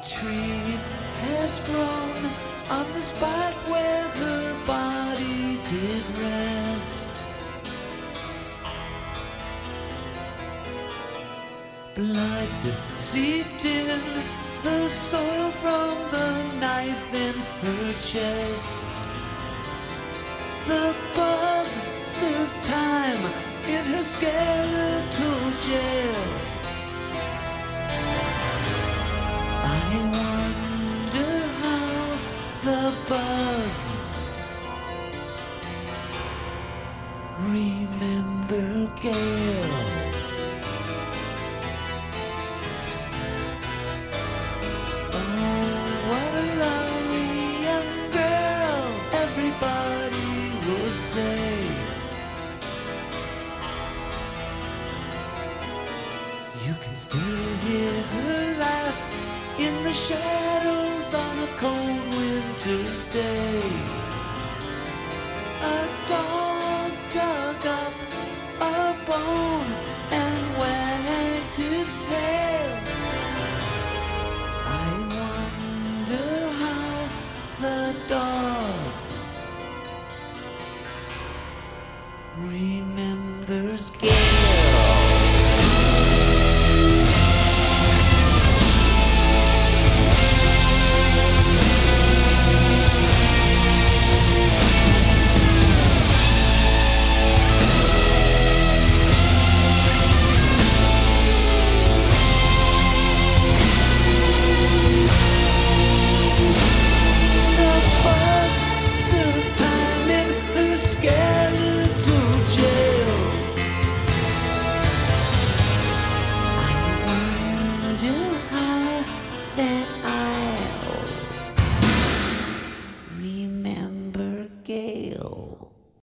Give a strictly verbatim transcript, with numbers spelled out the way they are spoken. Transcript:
tree has grown on the spot where her body did rest. Blood seeped in the soil from the knife in her chest. The bugs served time in her skeletal jail. I wonder how the bugs remember Gail. Oh, what a lovely young girl, everybody would say. You can still hear her laugh in the shadows on a cold winter's day. A dog dug up a bone and wagged his tail. I wonder how the dog remembers Gail.